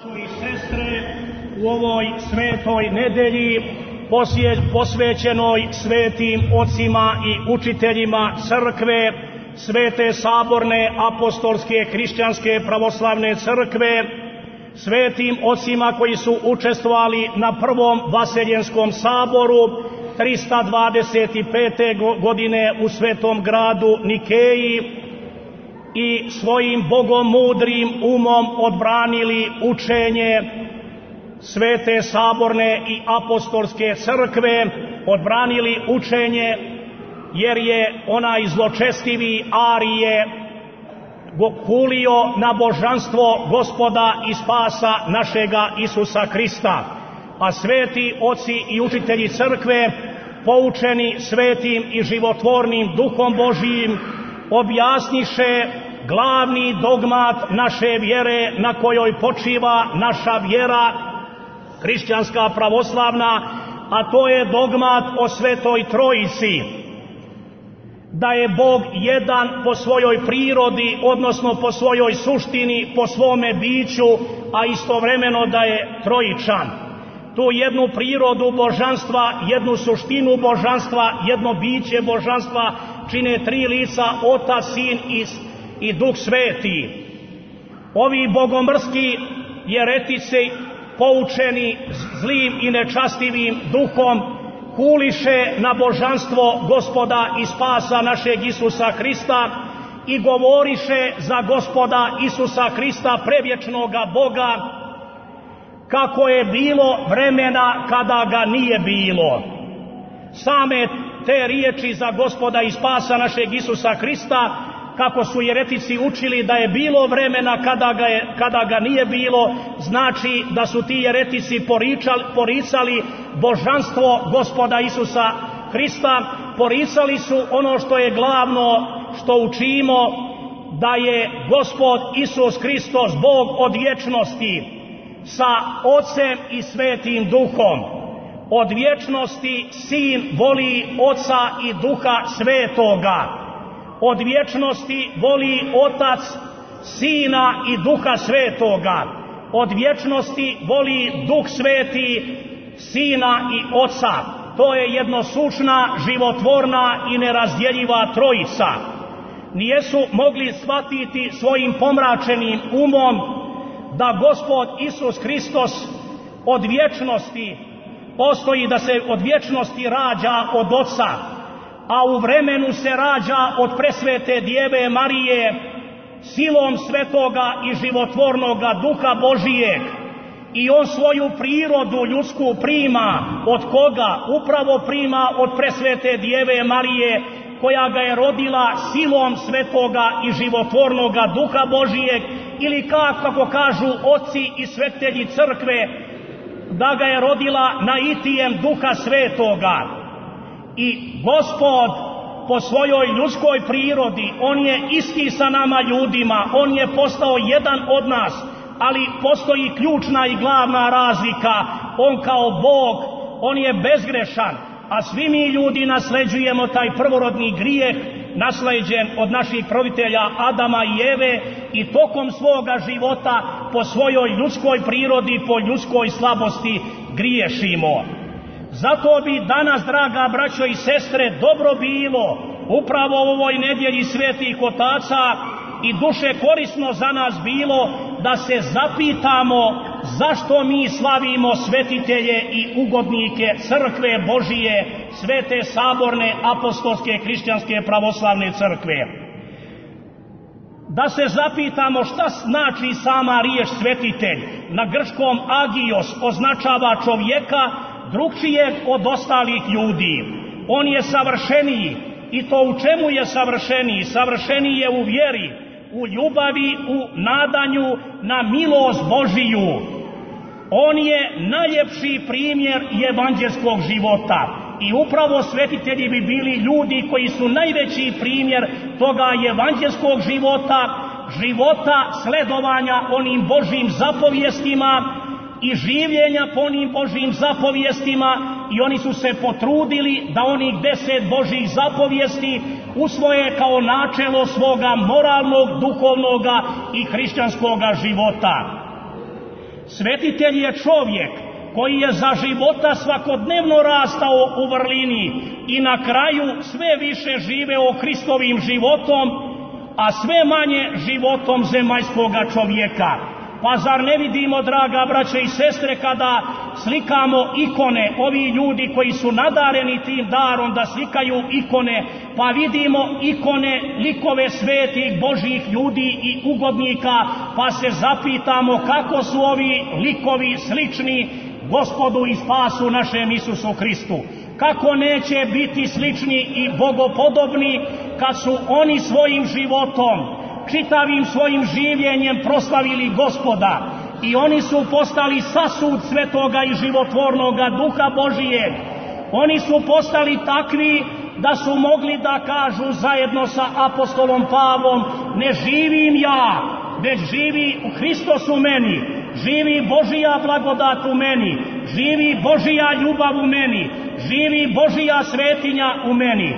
I sestre, u ovoj svetoj nedelji posvećenoj svetim ocima i učiteljima crkve, svete saborne apostolske hrišćanske pravoslavne crkve, svetim ocima koji su učestvovali na prvom Vaseljenskom saboru 325. godine u svetom gradu Nikeji i svojim bogomudrim umom odbranili učenje svete saborne i apostolske crkve, odbranili učenje jer je onaj zločestivi Arije hulio na božanstvo Gospoda i spasa našega Isusa Hrista, a sveti oci i učitelji crkve, poučeni svetim i životvornim duhom Božijim, objasniše glavni dogmat naše vjere na kojoj počiva naša vjera hrišćanska pravoslavna, a to je dogmat o Svetoj Trojici, da je Bog jedan po svojoj prirodi, odnosno po svojoj suštini, po svome biću, a istovremeno da je trojičan. Tu jednu prirodu božanstva, jednu suštinu božanstva, jedno biće božanstva čine tri lica, Otac, Sin i Duh Sveti. Ovi bogomrski jeretici, poučeni zlim i nečastivim duhom, huliše na božanstvo Gospoda i spasa našeg Isusa Hrista i govoriše za Gospoda Isusa Hrista, prevječnoga Boga, kako je bilo vremena kada ga nije bilo. Same te riječi za Gospoda i spasa našeg Isusa Hrista, kako su jeretici učili da je bilo vremena kada ga nije bilo, znači da su ti jeretici poricali božanstvo Gospoda Isusa Hrista, poricali su ono što je glavno što učimo, da je Gospod Isus Hristos Bog od vječnosti sa Ocem i Svetim Duhom. Od vječnosti Sin voli Oca i Duha Svetoga. Od vječnosti voli Otac Sina i Duha Svetoga. Od vječnosti voli Duh Sveti Sina i Oca. To je jednosušna, životvorna i nerazdjeljiva trojica. Nijesu mogli shvatiti svojim pomračenim umom da Gospod Isus Hristos od vječnosti postoji, da se od vječnosti rađa od Oca, a u vremenu se rađa od presvete Djeve Marije silom svetoga i životvornoga Duha Božijeg, i on svoju prirodu ljudsku prima od koga? Upravo prima od presvete Djeve Marije, koja ga je rodila silom svetoga i životvornoga Duha Božijeg, ili kako kažu oci i svetitelji crkve, da ga je rodila naitijem Duha Svetoga. I Gospod po svojoj ljudskoj prirodi, on je isti sa nama ljudima, on je postao jedan od nas, ali postoji ključna i glavna razlika. On kao Bog, on je bezgrešan, a svi mi ljudi nasleđujemo taj prvorodni grijeh, nasleđen od naših roditelja Adama i Eve, i tokom svoga života po svojoj ljudskoj prirodi, po ljudskoj slabosti griješimo. Zato bi danas, draga braćo i sestre, dobro bilo upravo u ovoj nedjelji svetih otaca i duše korisno za nas bilo da se zapitamo zašto mi slavimo svetitelje i ugodnike crkve Božije, svete saborne apostolske hrišćanske pravoslavne crkve. Da se zapitamo šta znači sama riječ svetitelj. Na grčkom agios označava čovjeka drugčijeg od ostalih ljudi. On je savršeniji, i to u čemu je savršeniji? Savršeniji je u vjeri, u ljubavi, u nadanju na milost Božiju. On je najljepši primjer evanđelskog života. I upravo svetitelji bi bili ljudi koji su najveći primjer toga evanđelskog života, života sledovanja onim Božjim zapovijestima i življenja po onim Božjim zapovijestima, i oni su se potrudili da onih 10 Božjih zapovijesti usvoje kao načelo svoga moralnog, duhovnoga i hrišćanskoga života. Svetitelj je čovjek koji je za života svakodnevno rastao u vrlini i na kraju sve više živeo Hristovim životom, a sve manje životom zemaljskoga čovjeka. Pa zar ne vidimo, draga braće i sestre, kada slikamo ikone, ovi ljudi koji su nadareni tim darom da slikaju ikone, pa vidimo ikone, likove svetih Božjih ljudi i ugodnika, pa se zapitamo kako su ovi likovi slični Gospodu i spasu našem Isusu Hristu. Kako neće biti slični i bogopodobni kad su oni svojim životom, čitavim svojim življenjem proslavili Gospoda i oni su postali sasud svetoga i životvornoga Duha Božijeg. Oni su postali takvi da su mogli da kažu zajedno sa apostolom Pavlom: ne živim ja, već živi Hristos u meni, živi Božija blagodat u meni, živi Božija ljubav u meni, živi Božija svetinja u meni.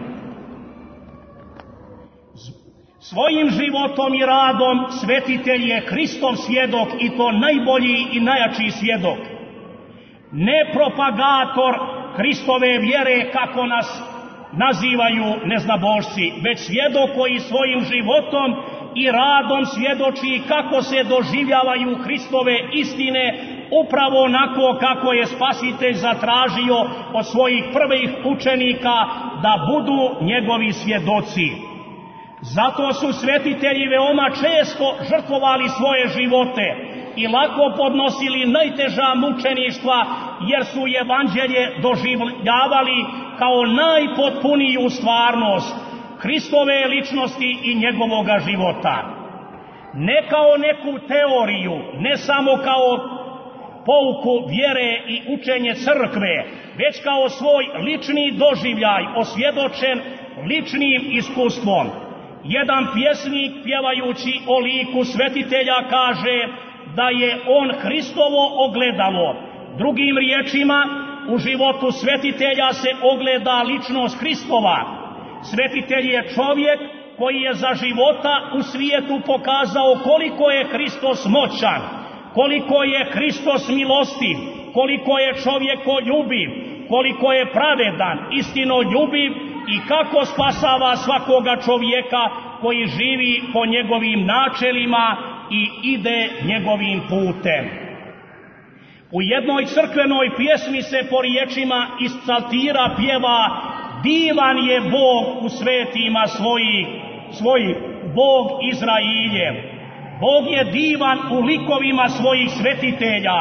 Svojim životom i radom svetitelj je Hristov svjedok, i to najbolji i najjači svjedok. Ne propagator Hristove vjere kako nas nazivaju neznabošci, već svjedok koji svojim životom i radom svjedoči kako se doživljavaju Hristove istine upravo onako kako je Spasitelj zatražio od svojih prvih učenika da budu njegovi svjedoci. Zato su svetitelji veoma često žrtvovali svoje živote i lako podnosili najteža mučeništva, jer su evanđelje doživljavali kao najpotpuniju stvarnost Hristove ličnosti i njegovoga života. Ne kao neku teoriju, ne samo kao pouku vjere i učenje crkve, već kao svoj lični doživljaj osvjedočen ličnim iskustvom. Jedan pjesnik pjevajući o liku svetitelja kaže da je on Hristovo ogledalo. Drugim riječima, u životu svetitelja se ogleda ličnost Hristova. Svetitelj je čovjek koji je za života u svijetu pokazao koliko je Hristos moćan, koliko je Hristos milostiv, koliko je čovjekoljubiv, koliko je pravedan, istinoljubiv i kako spasava svakoga čovjeka koji živi po njegovim načelima i ide njegovim putem. U jednoj crkvenoj pjesmi se po riječima iz psaltira pjeva: divan je Bog u svetima svojih, Bog Izrailjev. Bog je divan u likovima svojih svetitelja.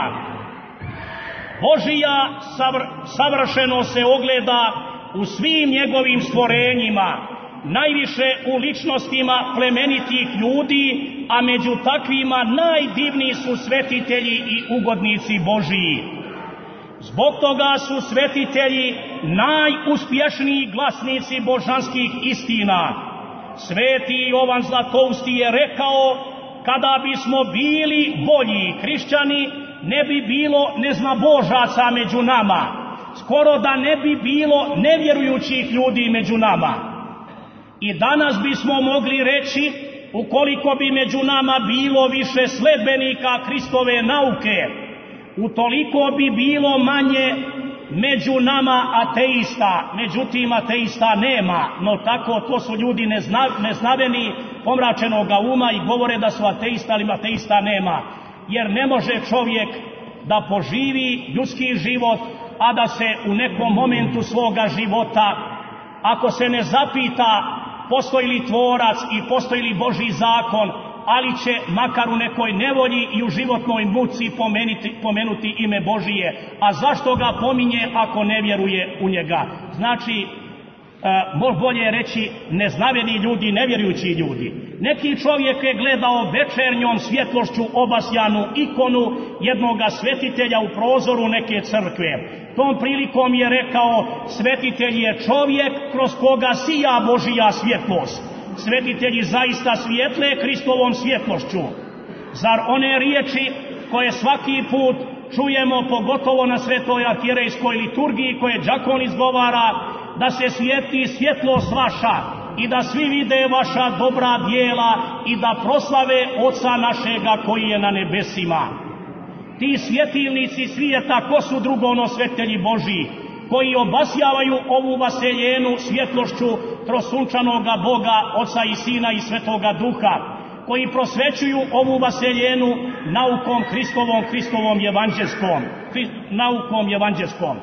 Božija savršeno se ogleda u svim njegovim stvorenjima, najviše u ličnostima plemenitih ljudi, a među takvima najdivniji su svetitelji i ugodnici Božiji. Zbog toga su svetitelji najuspješniji glasnici božanskih istina. Sveti Jovan Zlatousti je rekao: kada bismo bili bolji hrišćani, ne bi bilo neznabožaca među nama, skoro da ne bi bilo nevjerujućih ljudi među nama. I danas bismo mogli reći, ukoliko bi među nama bilo više sledbenika Hristove nauke, utoliko bi bilo manje među nama ateista. Međutim, ateista nema, no tako to su ljudi neznaveni, pomračenoga uma i govore da su ateista, ali ateista nema. Jer ne može čovjek da poživi ljudski život, a da se u nekom momentu svoga života, ako se ne zapita postoji li tvorac i postoji li Božji zakon, ali će makar u nekoj nevolji i u životnoj muci pomenuti ime Božije. A zašto ga pominje ako ne vjeruje u njega? Znači, bolje reći neznaveni ljudi, nevjerujući ljudi. Neki čovjek je gledao večernjom svjetlošću obasjanu ikonu jednoga svetitelja u prozoru neke crkve. Tom prilikom je rekao: svetitelj je čovjek kroz koga sija Božija svjetlost. Svetitelji zaista svijetle Hristovom svjetlošću. Zar one riječi koje svaki put čujemo, pogotovo na svetoj arhijerejskoj liturgiji, koje đakon izgovara, da se svijeti svjetlost vaša i da svi vide vaša dobra djela i da proslave Oca našega koji je na nebesima. ti svjetilnici svijeta, ko su drugo ono svetitelji Božiji, koji obasjavaju ovu vaseljenu svjetlošću trosunčanoga Boga, Oca i Sina i Svetoga Duha, koji prosvećuju ovu vaseljenu naukom Hristovom evanđelskom.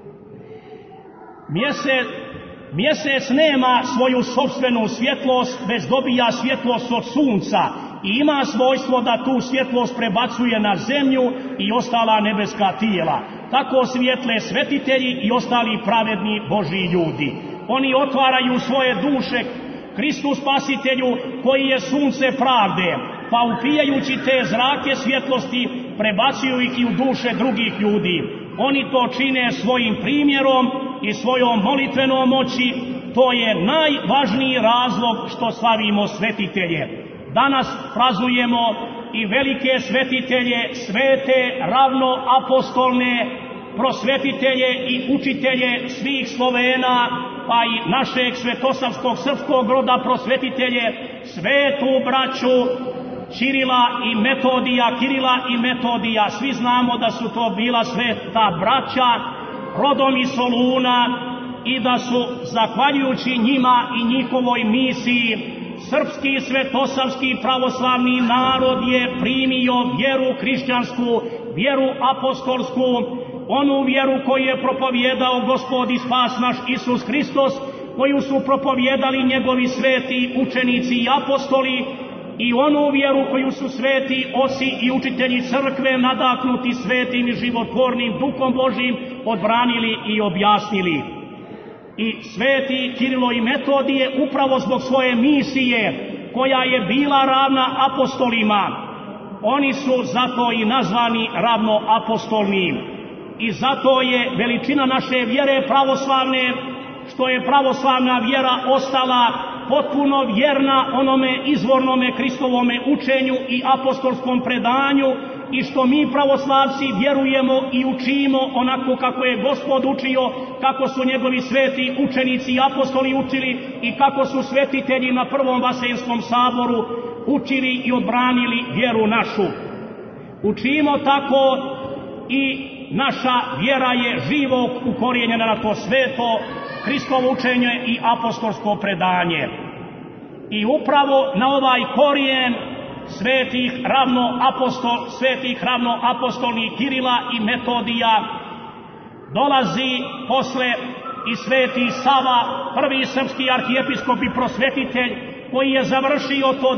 Mjesec nema svoju sopstvenu svjetlost, već dobija svjetlost od sunca i ima svojstvo da tu svjetlost prebacuje na zemlju i ostala nebeska tijela. Tako svijetle svetitelji i ostali pravedni Božji ljudi. Oni otvaraju svoje duše Hristu Spasitelju, koji je sunce pravde, pa upijajući te zrake svjetlosti prebacuju ih i u duše drugih ljudi. Oni to čine svojim primjerom i svojom molitvenom moći. To je najvažniji razlog što slavimo svetitelje. Danas praznujemo i velike svetitelje, svete, ravnoapostolne prosvetitelje i učitelje svih Slovena, pa i našeg svetosavskog srpskog roda prosvetitelje, svetu braću Kirila i Metodija. Svi znamo da su to bila sveta braća rodom iz Soluna i da su, zahvaljujući njima i njihovoj misiji, srpski svetosavski pravoslavni narod je primio vjeru hrišćansku, vjeru apostolsku, onu vjeru koju je propovjedao Gospod i spas naš Isus Hristos, koju su propovjedali njegovi sveti učenici i apostoli, i onu vjeru koju su sveti oci i učitelji crkve nadahnuti svetim i životvornim Duhom Božjim odbranili i objasnili. I sveti Kirilo i Metodije upravo zbog svoje misije, koja je bila ravna apostolima, oni su zato i nazvani ravnoapostolnim. I zato je veličina naše vjere pravoslavne, što je pravoslavna vjera ostala potpuno vjerna onome izvornome Hristovome učenju i apostolskom predanju, i što mi pravoslavci vjerujemo i učimo onako kako je Gospod učio, kako su njegovi sveti učenici i apostoli učili i kako su svetitelji na Prvom Vaseljskom saboru učili i odbranili vjeru našu. Učimo tako i naša vjera je živo ukorijenjena na to sveto Hristovo učenje i apostolsko predanje. I upravo na ovaj korijen svetih ravnoapostolnih Kirila i Metodija dolazi posle i sveti Sava, prvi srpski arhijepiskop i prosvetitelj, koji je završio to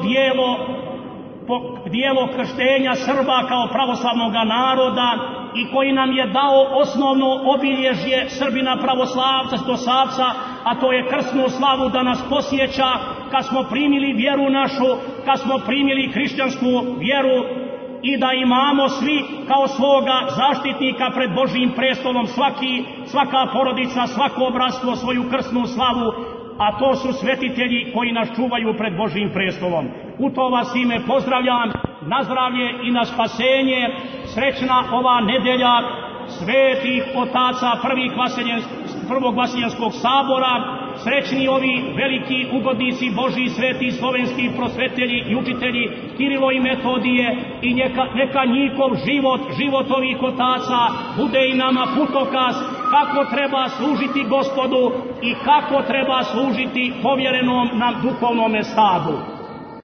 dijelo krštenja Srba kao pravoslavnog naroda i koji nam je dao osnovno obilježje Srbina pravoslavca, stosavca, a to je krsnu slavu, da nas posjeća kad smo primili vjeru našu, kad smo primili hrišćansku vjeru, i da imamo svi kao svoga zaštitnika pred Božjim prestolom, svaka porodica, svako bratstvo svoju krsnu slavu, a to su svetitelji koji nas čuvaju pred Božjim prestolom. U to vas ime pozdravljam, na zdravlje i na spasenje. Srećna ova nedelja svetih otaca prvog Vaseljenskog sabora, srećni ovi veliki ugodnici Božji, sveti slovenski prosvetitelji i učitelji Kirilo i Metodije, i neka njihov život ovih otaca bude i nama putokaz kako treba služiti Gospodu i kako treba služiti povjerenom nam duhovnome stadu.